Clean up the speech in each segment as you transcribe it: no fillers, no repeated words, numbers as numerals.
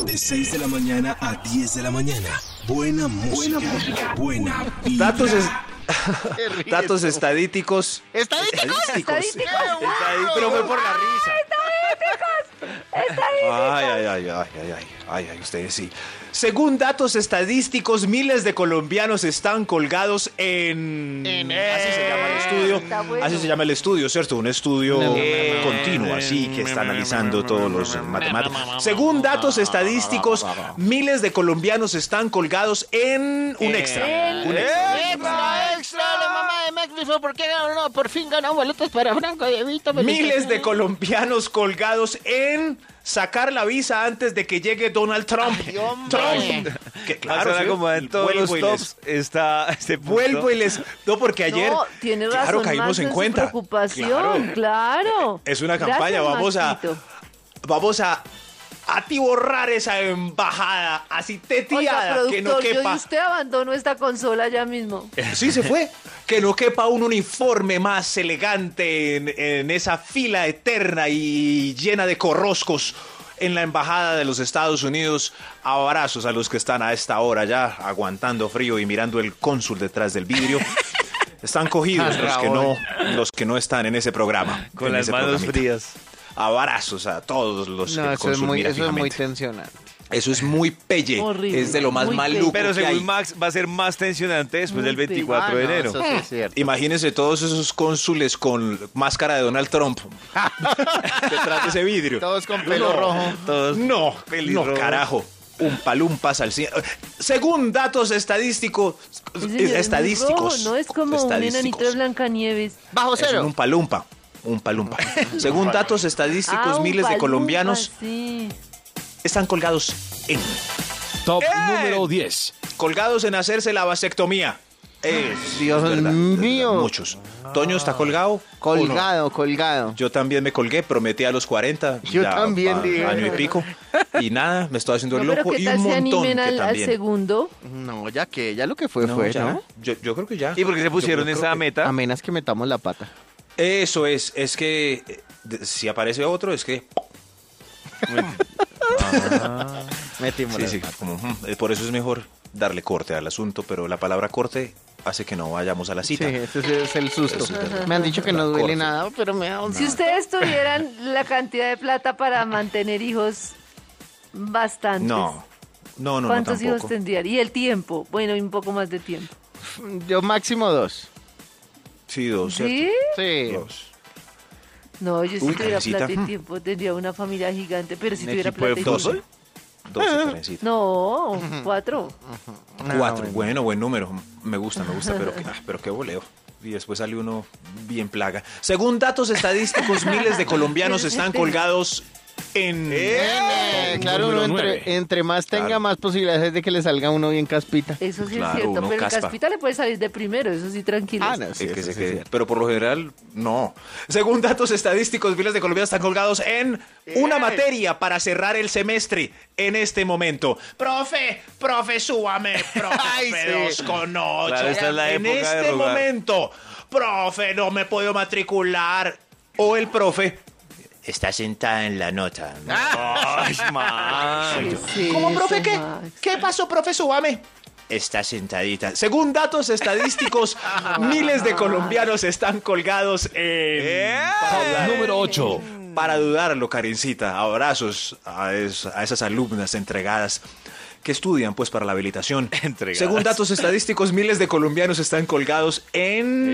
De 6 de la mañana a 10 de la mañana. Buena música. Buena vibra. Datos estadísticos. ¿Estadísticos? Pero fue por la risa. Estadísticos. Ay, ustedes sí. Según datos estadísticos, miles de colombianos están colgados en... Así se llama el estudio. Está bueno. Así se llama el estudio, ¿cierto? Un estudio continuo, así que está analizando todos los matemáticos. Según datos estadísticos, miles de colombianos están colgados en un extra. Extra, la mamá de Max dijo, ¿por qué no? Por fin ganó boletos para Franco de Vito. Miles de colombianos colgados en sacar la visa antes de que llegue Donald Trump. Ay, hombre. Que claro, Ahora ¿sí? como en todos los Vuelvo y tops está este punto. Vuelvo y les... No, porque ayer, No, tiene razón, claro, caímos Max, en su cuenta. preocupación, claro. Es una Gracias, campaña, Maxito. vamos a atiborrar esa embajada así Oiga, teteada que no productor, yo y quepa. usted abandonó esta consola ya mismo. Sí, se fue. Que no quepa un uniforme más elegante en esa fila eterna y llena de corroscos en la embajada de los Estados Unidos. Abrazos a los que están a esta hora ya aguantando frío y mirando el cónsul detrás del vidrio. Están cogidos los que no están en ese programa. Con en las ese manos programita. frías. Abrazos a todos los que No, el eso es cónsul muy mira fijamente. tensionante. Eso es muy pelle. Horrible, Es de lo más muy maluco Pero que hay. según Max va a ser más tensionante después Muy del 24 de enero. Eso sí es cierto. Imagínense todos esos cónsules con máscara de Donald Trump detrás de ese vidrio. Todos con pelo rojo. Todos No, pelirrojos. no, carajo. Un palumpas al cien. Según datos estadísticos, Ese señor es muy estadísticos. rojo, no es como un enanito de Blancanieves. Bajo Es cero. un palumpa. Un palumpa. Según datos estadísticos, Un miles de palumpa, colombianos sí. están colgados en Top número 10. colgados en hacerse la vasectomía. Dios mío. Muchos. Toño está colgado. ¿o no? Colgado. Yo también me colgué, prometí a los 40. Yo ya también va dije. año y pico. Y nada, me estoy haciendo No, el pero loco. ¿qué Y tal un se montón animen que al también. segundo? No, ya lo que fue, No, fue, ya. ¿no? Yo creo que ya. ¿Y por qué se pusieron Yo creo esa que- meta? A menos que metamos la pata. Eso es que si aparece otro es que... Metimos Sí, la sí, pata. por eso es mejor darle corte al asunto, pero la palabra corte hace que no vayamos a la Sí, cita. ese es el susto. Eso es Me han dicho que no duele Corte. nada, pero me da un Si ustedes tuvieran la cantidad de plata para mantener hijos bastantes, No, ¿cuántos hijos tampoco. tendrían? Y el tiempo, bueno, y un poco más de tiempo. Yo máximo 2. Sí, dos, ¿cierto? ¿Sí? Sí. Dos. No, yo si Uy, tuviera Karencita. plata y tiempo tendría una familia gigante, pero si ¿Un tuviera equipo de plata y fútbol? tiempo. 12, Karencita. No, 4. 4, bueno, buen número. Me gusta, pero qué voleo. Y después sale uno bien plaga. Según datos estadísticos, miles de colombianos están colgados en... Claro, uno Número 9. entre más tenga, Claro. más posibilidades de que le salga uno bien caspita. Eso sí Claro, es cierto, uno pero el caspa. caspita le puede salir de primero, eso sí, tranquilo. Ah, no, sí, El que eso se sí quede. es cierto. Pero por lo general, no. Según datos estadísticos, miles de colombianos están colgados en una materia para cerrar el semestre en este momento. Profe, súbame, profe, Ay, sí. 2 con 8. Claro, esta es la en época de este rogar. momento, profe, no me puedo matricular. O el profe está sentada en la nota. Ay, Max. ¿Qué es ¿Cómo, eso, profe, qué? Max? ¿Qué pasó, profe? Súbame. Está sentadita. Según datos estadísticos, miles de colombianos están colgados en... Número 8. Para dudarlo, Karencita, abrazos a esas alumnas entregadas que estudian pues para la habilitación. Entregadas. Según datos estadísticos, miles de colombianos están colgados en...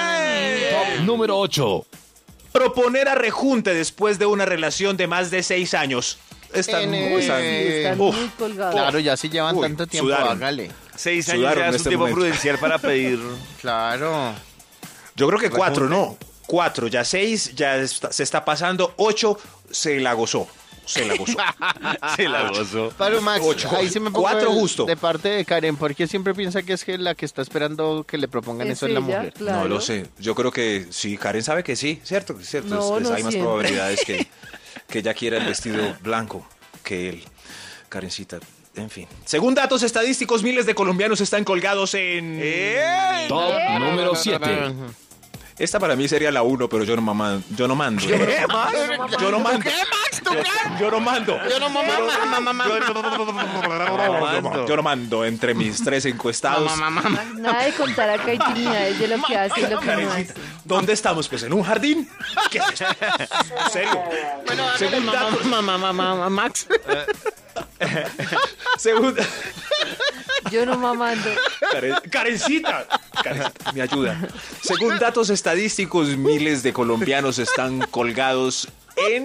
Top número 8. Proponer a rejunte después de una relación de más de 6 años. Están, En, Sí, están Uf, muy colgados. Claro, ya si llevan Uy, tanto tiempo, sudaron. hágale. 6 años Sudaron ya en es un este tiempo momento. prudencial para pedir. Claro. Yo creo que 4, no. 4, ya 6, se está pasando. 8, se la gozó. Se la gozó. Se la gozó. Pero Max, 8. ahí sí me pongo 4 justo. de parte de Karen, porque siempre piensa que es que la que está esperando que le propongan Es eso es la ella, mujer. claro. No lo sé. Yo creo que sí. Karen sabe que sí. ¿Cierto? ¿Cierto? No, no hay más siempre. probabilidades que ella quiera el vestido blanco que él. Karencita. En fin. Según datos estadísticos, miles de colombianos están colgados en... Top número 7. Esta para mí sería la 1, pero yo no mando. Yo no mando. ¿Qué, Max? Yo no mando. ¿Qué, Max? Max, tocar. Yo no mando. Yo no mamá. Yo no mando entre mis 3 encuestados. Nada de contar acá intimidades de lo que hace y lo que no hace. ¿Dónde estamos? Pues en un jardín. ¿Qué es esto? En serio. Bueno, Según datos- Max. Según, Yo no mamando. Karencita, me ayuda. Según datos estadísticos, miles de colombianos están colgados en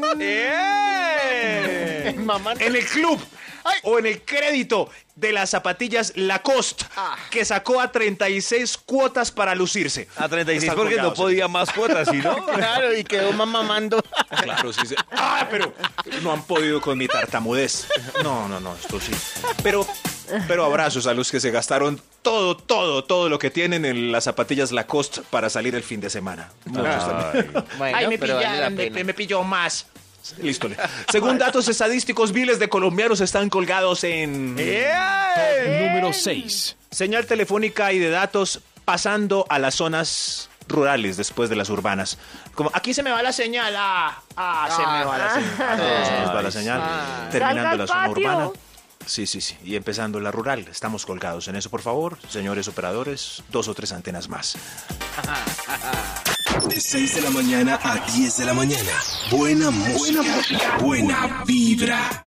el club o en el crédito de las zapatillas Lacoste, que sacó a 36 cuotas para lucirse. A 36 Están porque no colgados. podía más cuotas, ¿sí no? Claro, y quedó mamando. Claro, sí. Pero no han podido con mi tartamudez. No, esto sí. Pero abrazos a los que se gastaron todo lo que tienen en las zapatillas Lacoste para salir el fin de semana. Bueno, Ay, me pero vale pillaron, la pena. me pilló más. Listo. Según datos estadísticos, miles de colombianos están colgados en Número 6. señal telefónica y de datos pasando a las zonas rurales después de las urbanas. Como aquí se me va la señal. Se me va la señal. Se nos va la señal. Salga Terminando al la zona patio. urbana. Sí. Y empezando la rural. Estamos colgados en eso, por favor. Señores operadores, 2 o 3 antenas más. De 6 de la mañana a 10 de la mañana. Buena música. Buena vibra.